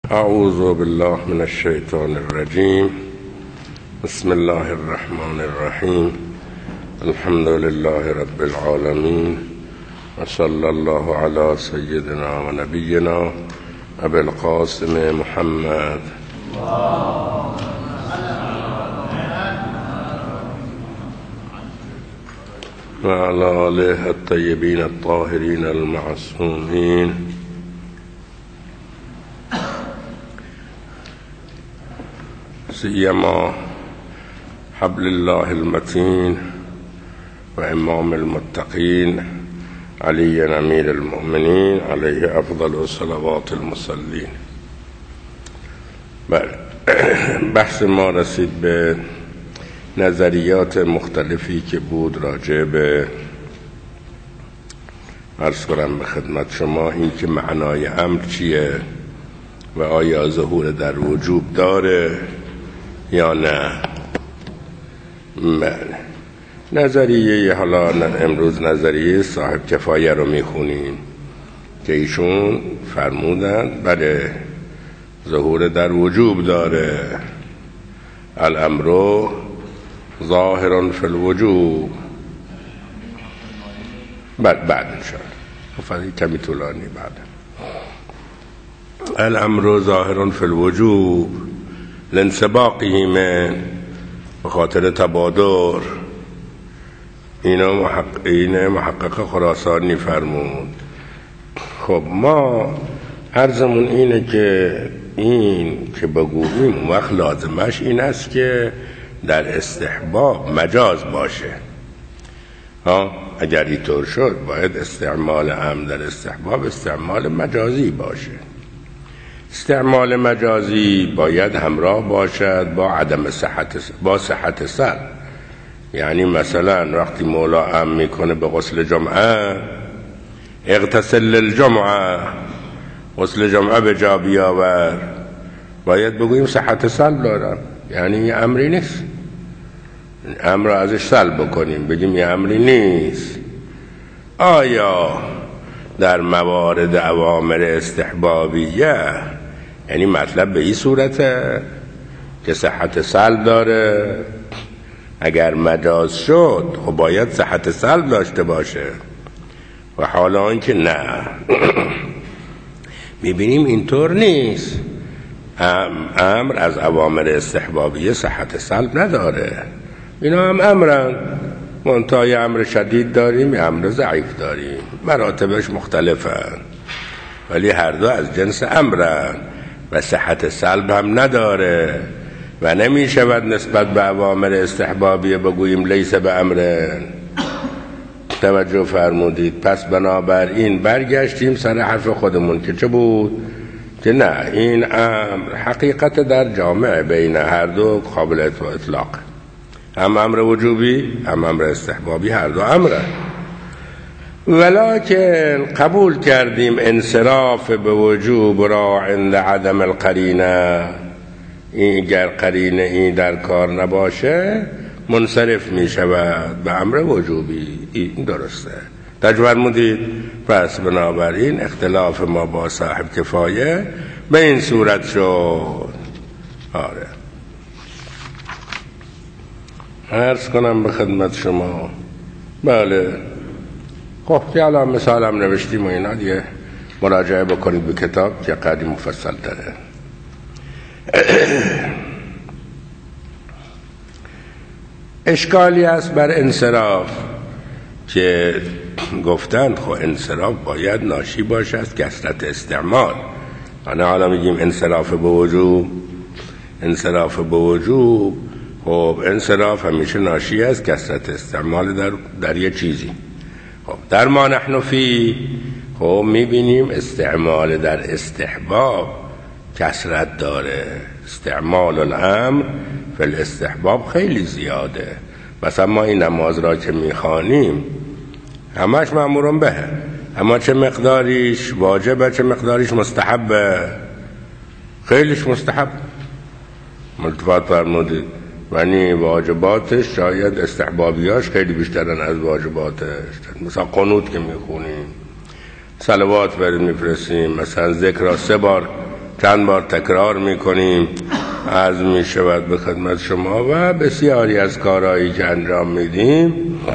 اعوذ بالله من الشیطان الرجیم. بسم الله الرحمن الرحیم. الحمد لله رب العالمین و صلی الله علی سیدنا و نبینا ابی القاسم محمد و علی آله الطیبین الطاهرین المعصومین. سیما حبل الله المتین و امام المتقین علی امیر المؤمنین علیه افضل الصلوات المصلین. بحث ما رسید به نظریات مختلفی که بود راجع به عرض کنم به خدمت شما این که معنای امر چیه و آیا ظهور در وجوب داره یا نه. نظریه حالا امروز نظریه صاحب کفایه رو میخونیم که ایشون فرمودن بله ظهور در وجوب داره. الامر ظاهر فی الوجوب. بعد انشاءالله کمی طولانی. بعد الامر ظاهر فی الوجوب لانسباقه من به خاطر تبادر. این محقق خراسانی فرمود. خب ما عرضمون اینه که این که بگوییم وقت لازمش این است که در استحباب مجاز باشه. اگر اینطور شد باید استعمال امر در استحباب استعمال مجازی باشه. استعمال مجازی باید همراه باشد با صحت سلب. یعنی مثلا وقتی مولا امر میکنه به غسل جمعه اغتسل للجمعه، غسل جمعه به جا بیاور، باید بگوییم صحت سلب دارم، یعنی امری نیست. امر را ازش سلب بکنیم بگیم یه امری نیست. آیا در موارد اوامر استحبابیه یعنی مطلب به این صورته که صحت سلب داره؟ اگر مجاز شد خب باید صحت سلب داشته باشه. و حالا اینکه نه میبینیم اینطور نیست، امر از اوامر استحبابیه صحت سلب نداره. اینا هم امرن، منتهای امر شدید داریم یا امر ضعیف داریم، مراتبش مختلفن ولی هر دو از جنس امرن و صحت سلب هم نداره و نمی شود نسبت به اوامر استحبابیه بگوییم لیس به امرن. توجه فرمودید؟ پس بنابراین برگشتیم سر حرف خودمون که چه بود؟ که نه، این امر حقیقت در جامعه بین هر دو قابل اطلاق، هم امر وجوبی هم امر استحبابی، هر دو امره. ولکن قبول کردیم انصراف به وجوب را عند عدم القرینه. اگر قرینه این در کار نباشه منصرف می شود به امر وجوبی. این درسته. تجورمودید؟ پس بنابراین اختلاف ما با صاحب کفایه به این صورت شد. آره عرض کنم به خدمت شما. بله خب که الان مثال هم نوشتیم و اینا دیگه مراجعه بکنید به کتاب که قدری مفصل داره. اشکالی است بر انصراف که گفتن خب انصراف باید ناشی باشه از کثرت استعمال. حالا میگیم انصراف به وجوب. انصراف به وجوب خب انصراف همیشه ناشی از کثرت استعمال در یه چیزی. خب در ما نحن فی خب میبینیم استعمال در استحباب کثرت داره. استعمال الامر فی الاستحباب خیلی زیاده. مثلا ما این نماز را که میخوانیم همش مأمورون به، اما چه مقداریش واجبه چه مقداریش مستحبه. خیلیش مستحب. ملتفات فرمودید یعنی واجباتش شاید استحبابیاش خیلی بیشترن از واجباتش. مثلا قنوت که میخونیم، صلوات برید میفرستیم، مثلا ذکر را 3 بار چند بار تکرار میکنیم، عرض میشود به خدمت شما. و بسیاری از کارهایی که انجام میدیم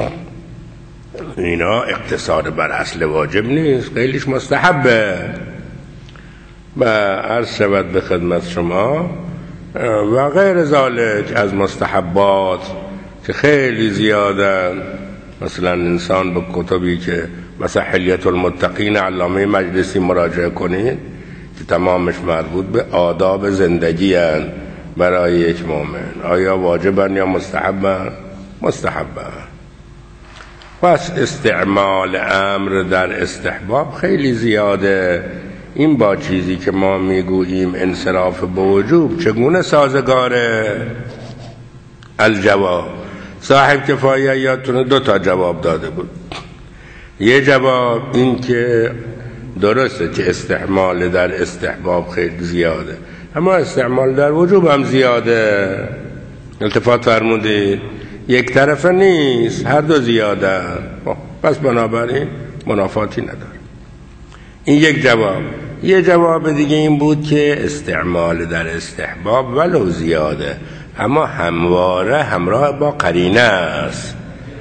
اینا اقتصار بر اصل واجب نیست، خیلیش مستحبه. و عرض شود به خدمت شما و غیر ذالک از مستحبات که خیلی زیادن. مثلا انسان به کتبی که مثلا حلیة المتقین علامه مجلسی مراجعه کنید که تمامش مربوط به آداب زندگی هن برای یک مؤمن. آیا واجبن یا مستحبن؟ مستحبن. پس استعمال امر در استحباب خیلی زیاده. این با چیزی که ما میگوییم انصراف به وجوب چگونه سازگاره؟ الجواب، صاحب کفایه یادتونه 2 جواب داده بود. یه جواب این که درسته که استعمال در استحباب خیلی زیاده، اما استعمال در وجوب هم زیاده. التفات فرمودید، یک طرفه نیست، هر دو زیاده. پس بنابراین منافاتی نداره. این یک جواب. یه جواب دیگه این بود که استعمال در استحباب ولو زیاده اما همواره همراه با قرینه است.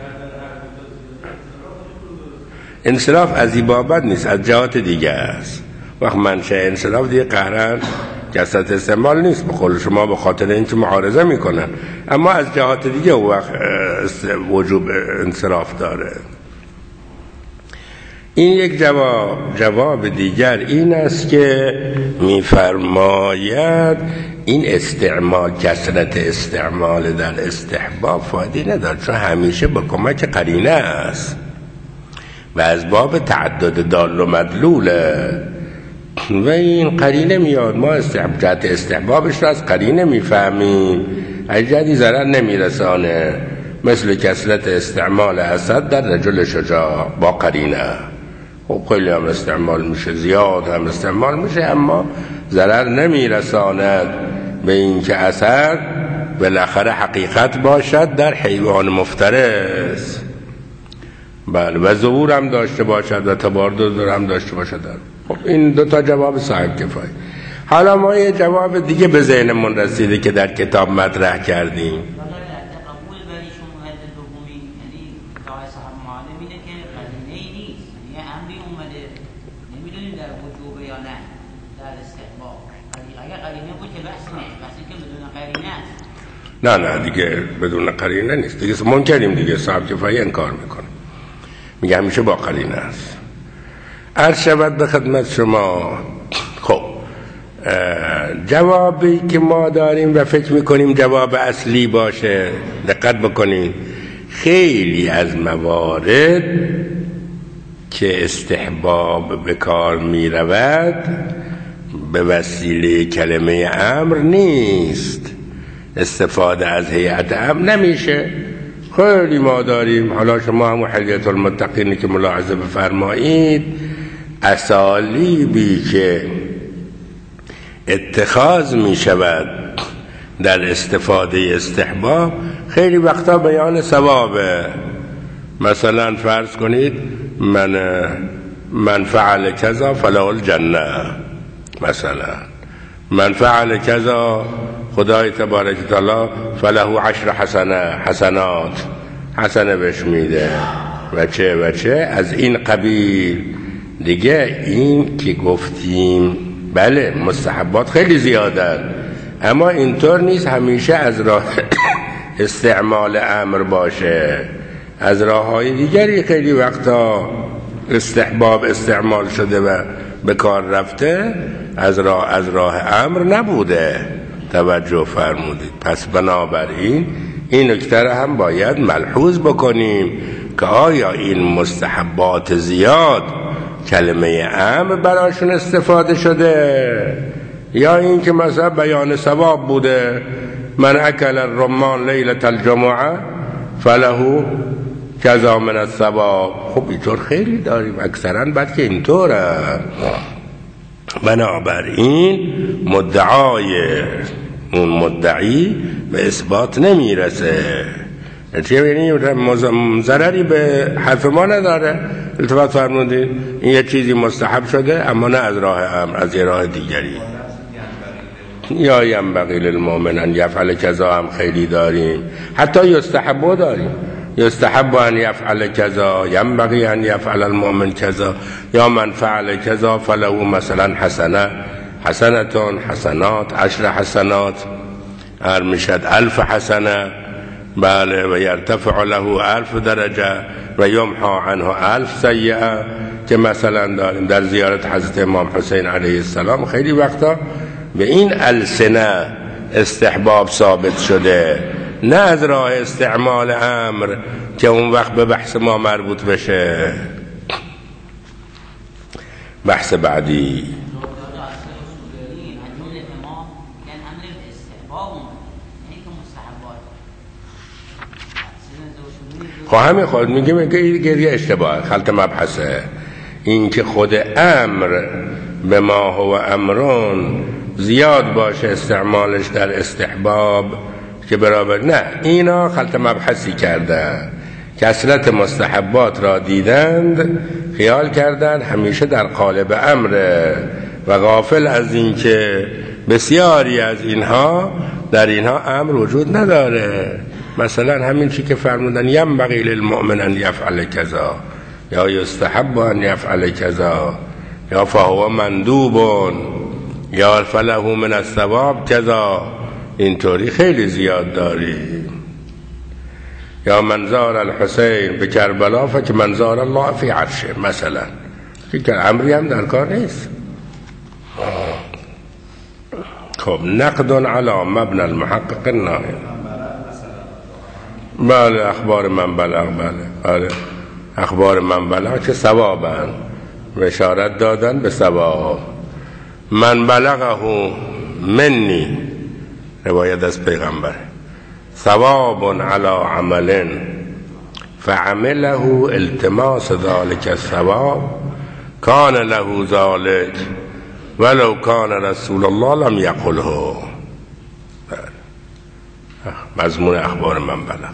انصراف از این بابت نیست، از جهات دیگه است. وقت منشأ انصراف دیگه قهرن کثرت استعمال نیست، به قول شما به خاطر اینکه معارضه میکنن، اما از جهات دیگه وقت وجوب انصراف داره. این یک جواب. جواب دیگر این است که میفرماید این استعمال، کثرت استعمال در استحباب فایده نداره، چون همیشه با کمک قرینه است و از باب تعدد دال و مدلوله و این قرینه میاد. ما جهت استحبابش رو از قرینه میفهمیم، ایجادی ضرر نمیرسانه، مثل کثرت استعمال اسد در رجل شجاع با قرینه. خب خیلی هم استعمال میشه، زیاد هم استعمال میشه، اما ضرر نمیرساند به این که اسد بالاخره حقیقت باشد در حیوان مفترس. بله، و ظهور هم داشته باشد و تباردد هم داشته باشد. خب این 2 جواب صاحب کفایه. حالا ما یه جواب دیگه به ذهنمون رسیده که در کتاب مطرح کردیم. نه دیگه بدون قرینه نیست دیگه. منکریم دیگه، صاحب کفایه انکار میکنه، میگه همیشه با قرینه است. عرض شود به خدمت شما. خب جوابی که ما داریم و فکر میکنیم جواب اصلی باشه، دقت بکنید، خیلی از موارد که استحباب به کار میرود به وسیله کلمه امر نیست، استفاده از هیئت امر نمیشه. خیلی ما داریم. حالا شما همون حلیة المتقین که ملاحظه بفرمایید، اسالیبی که اتخاذ می شود در استفاده استحباب خیلی وقتا بیان ثوابه. مثلا فرض کنید من فعل کذا فله الجنه، مثلا من فعل کذا خدای تبارک تعالی فله 10 حسنات، حسنه بهش میده و چه از این قبیل. دیگه این که گفتیم بله مستحبات خیلی زیادن، اما اینطور نیست همیشه از راه استعمال امر باشه. از راه‌های دیگری خیلی وقتا استحباب استعمال شده و به کار رفته، از راه امر نبوده. توجه فرمودید. پس بنابراین این نکته را هم باید ملحوظ بکنیم که آیا این مستحبات زیاد کلمه امر براشون استفاده شده، یا این که مثلا بیان ثواب بوده، من اکل الرمان لیلة الجمعه فله کذا من الثواب. خب اینطور خیلی داریم، اکثرا بلکه اینطوره. بنابراین مدعای اون مدعی به اثبات نمیرسه. یعنی ضرری به حرف ما نداره. التفات فرمودید این یه چیزی مستحب شده اما نه از راه امر، از یه راه دیگری. یا ینبغی للمؤمن ان یفعل کذا هم خیلی داریم، حتی یستحب داریم، یستحب ان یفعل کذا، ینبغی ان یفعل المؤمن کذا، یا من فعل کذا فله مثلا حسنتون حسنات 10 حسنات هر میشد 1000 حسنه، بله، و یرتفع له 1000 درجه و یمحى عنه 1000 سیئه، که مثلا داریم در زیارت حضرت امام حسین علیه السلام خیلی وقتا به این السنه استحباب ثابت شده، نه از راه استعمال امر که اون وقت به بحث ما مربوط بشه. بحث بعدی همین خود میگه گریه اشتباه خلط مبحثه. این که خود امر به ما هو امرون زیاد باشه استعمالش در استحباب که برابر، نه، اینا خلط مبحثی کردن، کثرت مستحبات را دیدند خیال کردند همیشه در قالب امره و غافل از این که بسیاری از اینها در اینها امر وجود نداره. مثلا همین چی که فرمودن ینبغی للمؤمن ان یفعل کذا، یا یستحب ان یفعل کذا، یا فهو مندوب، یا فله من الثواب کذا، اینطوری خیلی زیاد داریم. یا منظار الحسین به کربلا فکر منظار الله فی عرشه، مثلا که امری هم در کار نیست. خب نقد علی مبنى المحقق النائم. بله اخبار من بلغ، بله اخبار من بلغ که ثوابن، بشارت دادن به ثواب. من بلغه منی، روایت از پیغمبر، ثواب علی عمل فعمله التماس ذلك الثواب کان له ذلك ولو کان رسول الله لم یقله. مضمون اخبار من بلغ.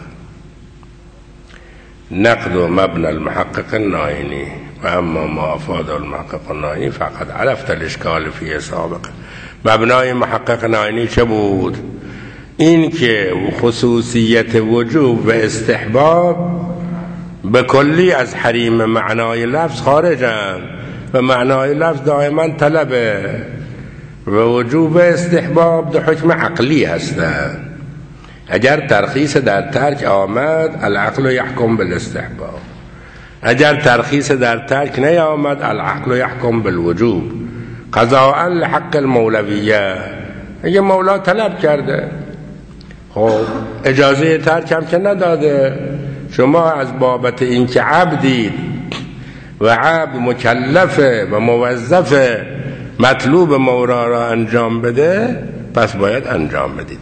نقد مبنى المحقق النائنی و اما ما افاد المحقق النائنی فقط عرفت الاشکال فی سابق. مبنای محقق نائنی چه بود؟ این که خصوصیت وجوب و استحباب به کلی از حریم معنای لفظ خارجن و معنای لفظ دائما طلبه و وجوب و استحباب دو حکم عقلی هستند. اگر ترخیص در ترک آمد العقل یحکم بالاستحباب، اگر ترخیص در ترک نیامد العقل یحکم بالوجوب قضاء لحق المولویه. اگه مولا طلب کرده خب اجازه ترک هم که نداده، شما از بابت این که عبدید و عبد مکلفه و موظفه مطلوب مولا را انجام بده پس باید انجام بدید.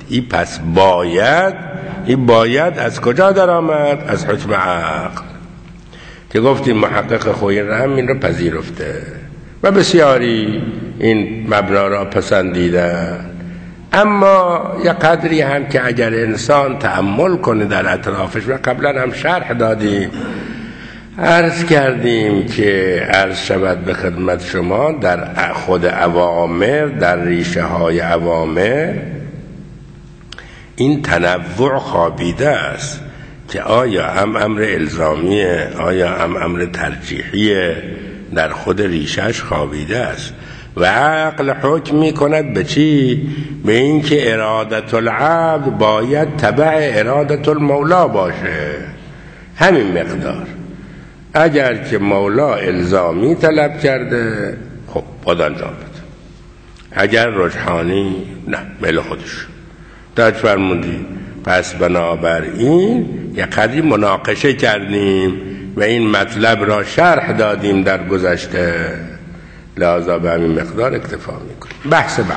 این باید از کجا در آمد؟ از حکم عقل که گفتیم محقق خوی رحم این را پذیرفته و بسیاری این مبنا را پسندیدن. اما یک قدری هم که اگر انسان تأمل کنه در اطرافش، و قبلا هم شرح دادیم عرض کردیم که عرض شود به خدمت شما در خود اوامر، در ریشه های اوامر این تنوع خوابیده است که آیا هم امر الزامیه، آیا هم امر ترجیحیه، در خود ریشهش خوابیده است و عقل حکم می کند به چی؟ به این که ارادت العبد باید تبع ارادت المولا باشه، همین مقدار. اگر که مولا الزامی طلب کرده خب باید انجام بده، اگر رجحانی نه میل خودش داد فرمودی. پس بنابراین یک قدری مناقشه کردیم و این مطلب را شرح دادیم در گذشته، لذا به همین مقدار اکتفا میکنیم.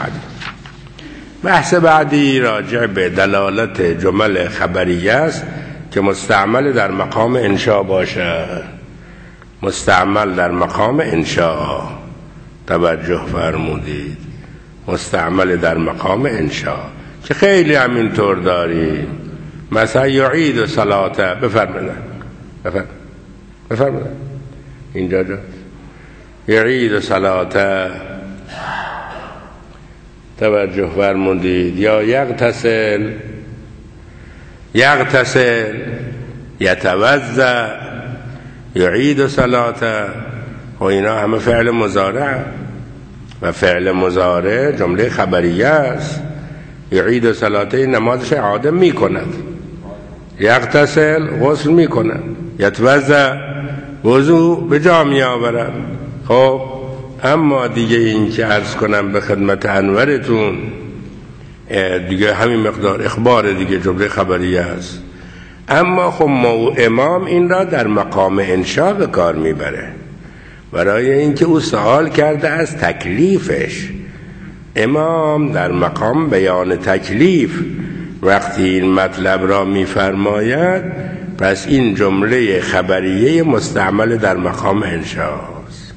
بحث بعدی راجع به دلالت جمل خبریه است که مستعمل در مقام انشاء باشه. مستعمل در مقام انشاء، توجه فرمودید، مستعمل در مقام انشاء که خیلی همینطور داریم. مثلا یعید صلاته، بفرمایید اینجا یعید صلاته توجه فرمودید. یا یغتسل، یتوضا، یعید صلاته، و اینا همه فعل مضارع و فعل مضارع جمله خبریه است. یعید صلاته نمازش اعاده می کند، یغتسل غسل می کند، یتوضا وضو به جا می آورد. خب اما دیگه این که عرض کنم به خدمت انورتون دیگه همین مقدار اخبار دیگه جمله خبریه است. اما خب امام این را در مقام انشاء به کار میبره، برای اینکه او سوال کرده از تکلیفش. امام در مقام بیان تکلیف وقتی این مطلب را میفرماید، پس این جمله خبریه مستعمل در مقام انشاء است.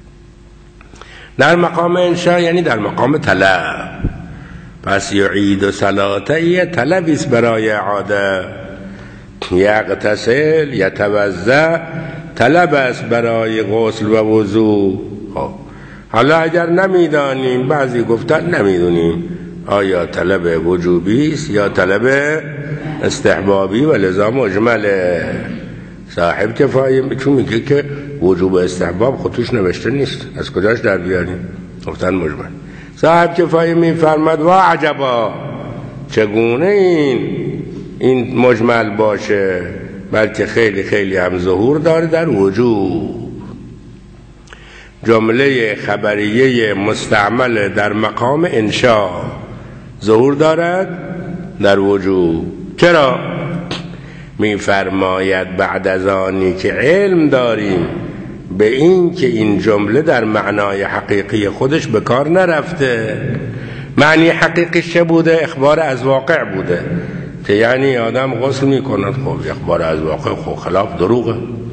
در مقام انشاء یعنی در مقام طلب. پس یعید صلاته یه طلبی است برای اعاده، یغتسل یتوضا طلب است برای غسل و وضو. خب حالا اگر نمیدانیم، بعضی گفتن نمیدونیم آیا طلب وجوبی است یا طلب استحبابی، و لذا مجمله. صاحب کفایه چون میگه که وجوب استحباب خودش نوشته نیست، از کجاش در بیاریم؟ گفتن مجمل. صاحب کفایه میفرماد وا عجبا، چگونه این مجمل باشه، بلکه خیلی خیلی هم ظهور داره در وجوب. جمله خبریه مستعمل در مقام انشاء ظهور دارد در وجوب. چرا؟ میفرماید بعد از آنی که علم داریم به این که این جمله در معنای حقیقی خودش به کار نرفته. معنی حقیقیش چه بوده؟ اخبار از واقع بوده، که یعنی آدم غسل میکند. خب اخبار از واقع خب خلاف دروغه،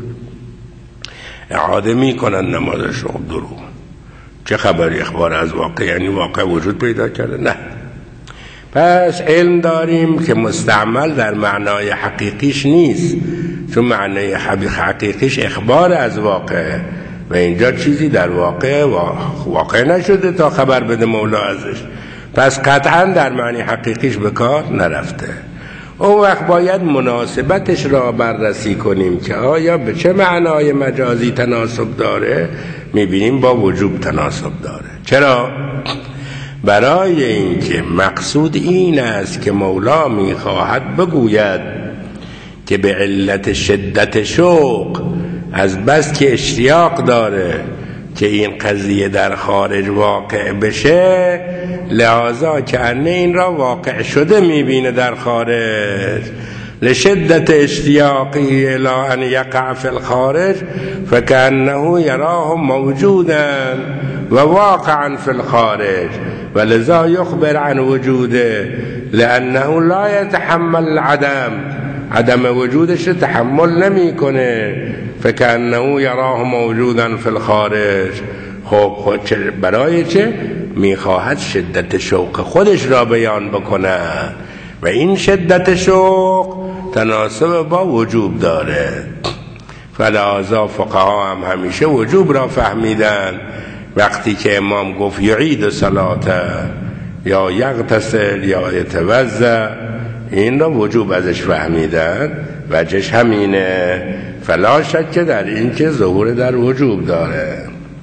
اعاده میکنن نمازش. خب دروغ، چه خبری اخبار از واقع؟ یعنی واقع وجود پیدا کرده؟ نه. پس علم داریم که مستعمل در معنای حقیقیش نیست، چون معنای حقیقیش اخبار از واقع و اینجا چیزی در واقع نشده تا خبر بده مولا ازش. پس قطعا در معنی حقیقیش به کار نرفته. اون وقت باید مناسبتش را بررسی کنیم که آیا به چه معنای مجازی تناسب داره. میبینیم با وجوب تناسب داره. چرا؟ برای اینکه مقصود این است که مولا میخواهد بگوید که به علت شدت شوق، از بس که اشتیاق داره که این قضیه در خارج واقع بشه، لحاظا که انه این را واقع شده میبینه در خارج. لشدت اشتیاقی الى ان یقع فی الخارج فکأنه یراه موجودا و واقعا فی الخارج، ولذا یخبر عن وجوده لانه لا یتحمل عدم وجودش تحمل نمیکنه. فکأنه یراه موجودا فی الخارج. خب برای چه؟ میخواهد شدت شوق خودش را بیان بکنه و این شدت شوق تناسب با وجوب داره. فلذا فقها هم همیشه وجوب را فهمیدن. وقتی که امام گفت یعید صلاته یا یغتسل یا یتوضا، این را وجوب ازش فهمیدن، وجهش همینه. فلا شک در این که ظهور در وجوب داره.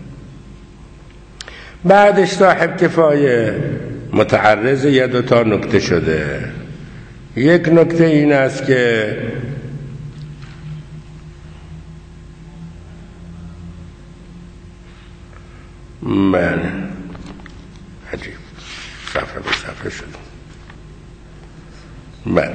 بعدش صاحب کفایه متعرض یه دو تا نکته شده. یک نکته این است که من عجیب صفحه به صفحه شد. من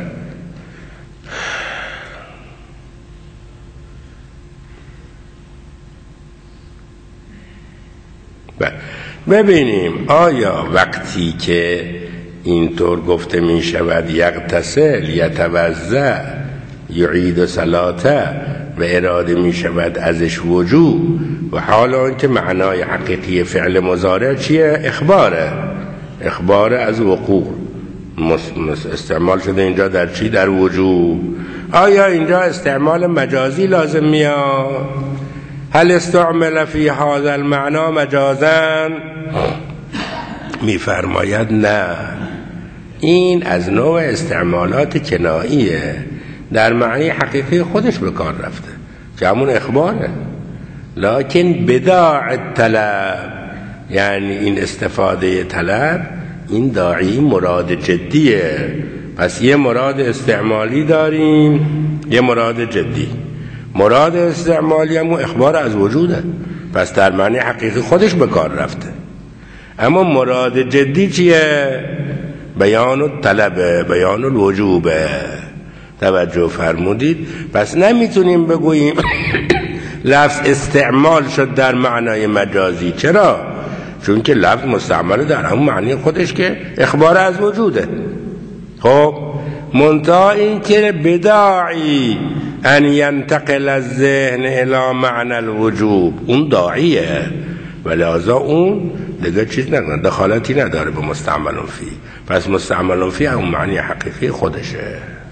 ببینیم آیا وقتی که اینطور گفته می شود یغتسل یتوضا یعید صلاته و اراده می شود ازش وجوب، و حالا که معنای حقیقی فعل مضارع چیه؟ اخبار از وقوع استعمال شده اینجا در چی؟ در وجوب. آیا اینجا استعمال مجازی لازم میاد؟ هل استعمل فی هذا المعنى مجازا میفرماید نه، این از نوع استعمالات کناییه، در معنی حقیقی خودش به کار رفته که همون اخباره، لکن بداع طلب، یعنی این استفاده طلب، این داعی مراد جدیه. پس یه مراد استعمالی داریم، یه مراد جدی. مراد استعمالی هم اخبار از وجوده، پس در معنی حقیقی خودش به کار رفته. اما مراد جدی چیه؟ بیان الطلب، بیان الوجوب. توجه فرمودید؟ پس نمیتونیم بگوییم لفظ استعمال شد در معنای مجازی. چرا؟ چون که لفظ مستعمل در همون معنی خودش که اخبار از وجوده. خب منتها این که بداعی ان ینتقل الذهن الى معنى الوجوب، اون داعیه، ولذا اون دیگه چیز نداره، دخالتی نداره به مستعمل فی. پس مستعمل فی همون معنی حقیقی خودشه.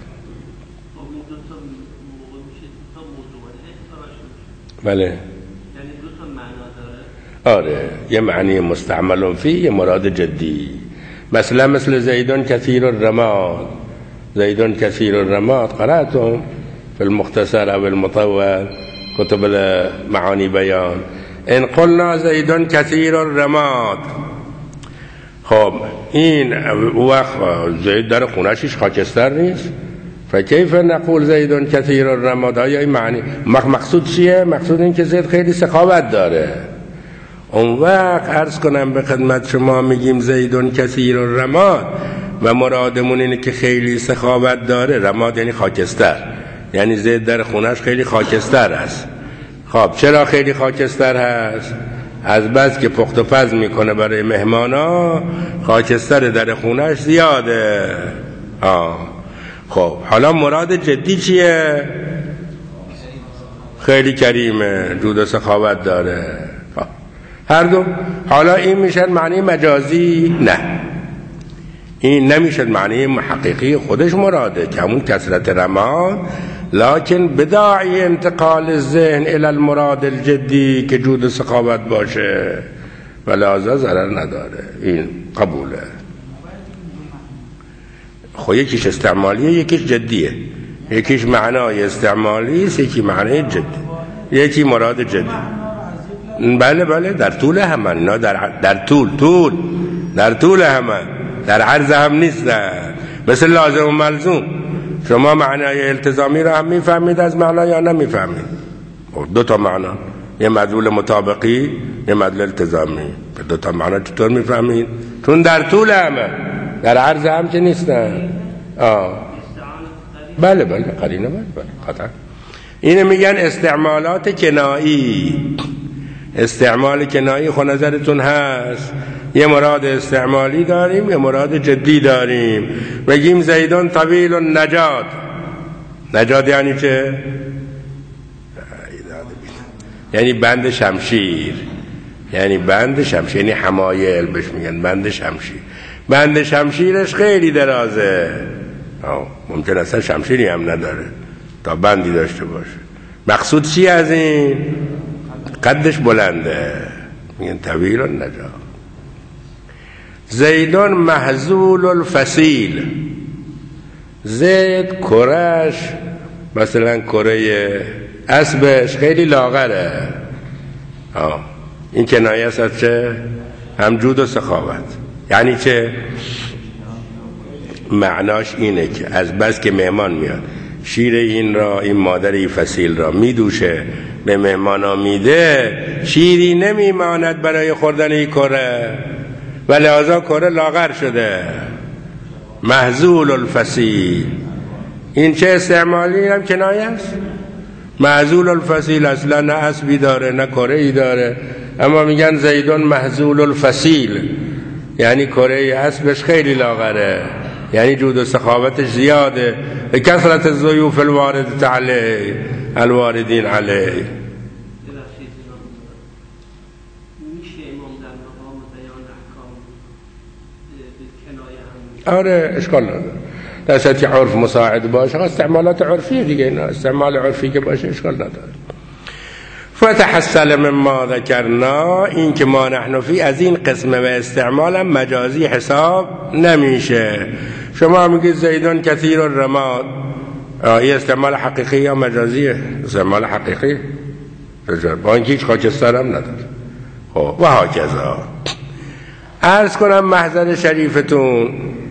بله، یعنی دو تا معنا داره. آره، یه معنی مستعمل فی، یه مراد جدی. مثل زیدون کثیر الرماد، زیدون کثیر الرماد قرأتم في المختصر او المطول کتب معانی بیان. ان قلنا زیدون کثیر الرماد، خب این وقت زید در خونه‌اش خاکستر نیست، فکیف نقول زیدون کثیر الرماد؟ آیا این معنی مقصود چیه؟ مقصود این که زید خیلی سخاوت داره. اون وقت عرض کنم به خدمت شما، میگیم زیدون کثیر الرماد و مرادمون اینه که خیلی سخاوت داره. رماد یعنی خاکستر، یعنی زید در خونه‌اش خیلی خاکستر است. خب چرا خیلی خاکستر هست؟ از بس که پخت و پز میکنه برای مهمانا، خاکستر در خونه‌اش زیاده. خب حالا مراد جدی چیه؟ خیلی کریمه، جود و سخاوت داره. هر دو. حالا این میشد معنی مجازی؟ نه، این نمیشد معنی حقیقی خودش مراده که همون کثرت رماد، لکن بداعی انتقال الذهن الى المراد الجدی که جود و سخاوت باشه و لازم ضرر نداره. این قبوله. خب یکیش استعمالیه، یکیش جدیه، یکیش معنای استعمالی است، یکی معنای جدی، یکی مراد جدی. بله در طول همن، نه در طول همن، در عرض هم نیستن. مثل لازم و ملزوم، شما معنای التزامی را هم میفهمید از معنا یا نمیفهمید؟ دو تا معنا، یه مدلول مطابقی، یه مدلول التزامی. دو تا معنا چطور میفهمید؟ چون در طول همن، در عرض هم که نیستن. بله قرینه، بله قطعا. اینه میگن استعمالات کنایی. استعمال کنایی خود نظرتون هست، یه مراد استعمالی داریم، یه مراد جدی داریم. بگیم زیدون طویل النجاد. نجاد یعنی چه؟ یعنی بند شمشیر، یعنی حمایل بهش میگن، بند شمشیر. بند شمشیرش خیلی درازه، ممکن اصلا شمشیری هم نداره تا بندی داشته باشه. مقصود چی از این؟ قدش بلنده، میگن طویل النجاد. زیدون محزول الفسیل، زید کرش، مثلا کره اسبش خیلی لاغره. این کنایه است از چه؟ هم جود و سخاوت. یعنی چه؟ معناش اینه که از بس که مهمان میاد، شیر این مادر این فسیل را میدوشه، به مهمانا میده، شیری نمیماند برای خوردن این کره و لحاظا کره لاغر شده. محزول الفسیل. این چه استعمالی هم کنایه است؟ محزول الفسیل اصلا نه اسبی داره نه کره ای داره، اما میگن زیدون محزول الفسیل، یعنی کره اسبش خیلی لاغره، یعنی جود و سخاوتش زیاده. کثرت الضیوف الوارد علیه الواردین علیه. آره اشکال نداره، در صورتی که عرف مساعد باشه. استعمالات عرفی دیگه، اینا استعمال عرفی که باشه اشکال نداره. فتحصل مما ذکرنا، این که ما نحن فی از این قسمه و استعمال مجازی حساب نمیشه. شما میگید زیدون کثیر الرماد، این استعمال حقیقی یا مجازیه؟ استعمال حقیقی، با اینکه هیچ خاکستر هم نداره. خب و هاکذا. عرض کنم محضر شریفتون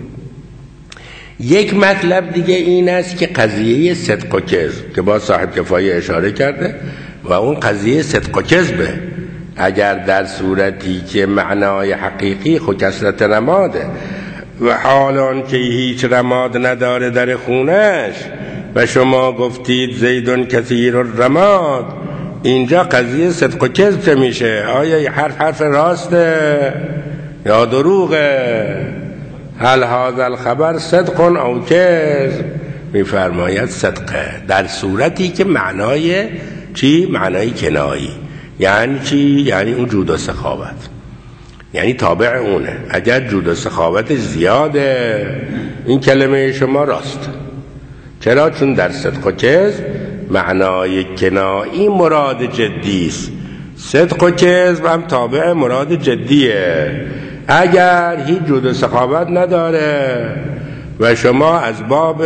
یک مطلب دیگه این است که قضیه صدق و کذب که با صاحب کفایه اشاره کرده و اون قضیه صدق و کذبه. اگر در صورتی که معنای حقیقی خود کثرت رماده و حالان که هیچ رماد نداره در خونش و شما گفتید زیدون کثیر الرماد، اینجا قضیه صدق و کذب میشه. آیا این حرف راسته یا دروغه؟ هل هذا الخبر صدق او کذب؟ میفرماید صدقه، در صورتی که معنای چی؟ معنای کنایی. یعنی چی؟ یعنی اون جود و سخاوت، یعنی تابع اونه. اگر جود و سخاوت زیاده این کلمه شما راست. چرا؟ چون در صدق و کذب معنای کنایی مراد جدی است، صدق و کذب هم تابع مراد جدیه. اگر هیچ جود و سخاوت نداره و شما از باب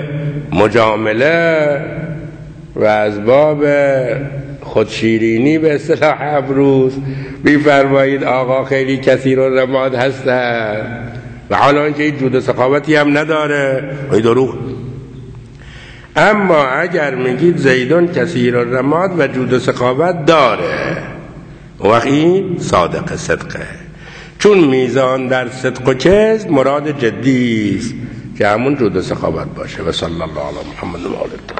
مجامله و از باب خودشیرینی به اصطلاح ابروز می‌فرمایید آقا خیلی کثیر الرماد هستن و حالا اینکه هیچ جود و سخاوتی هم نداره، این دروغ. اما اگر میگید زیدون کثیر الرماد و جود و سخاوت داره، وقت این صادق صدقه، چون میزان در صدق و کذب مراد جدی است که همون جود و سخاوت باشه. و صلی الله علی محمد و آله.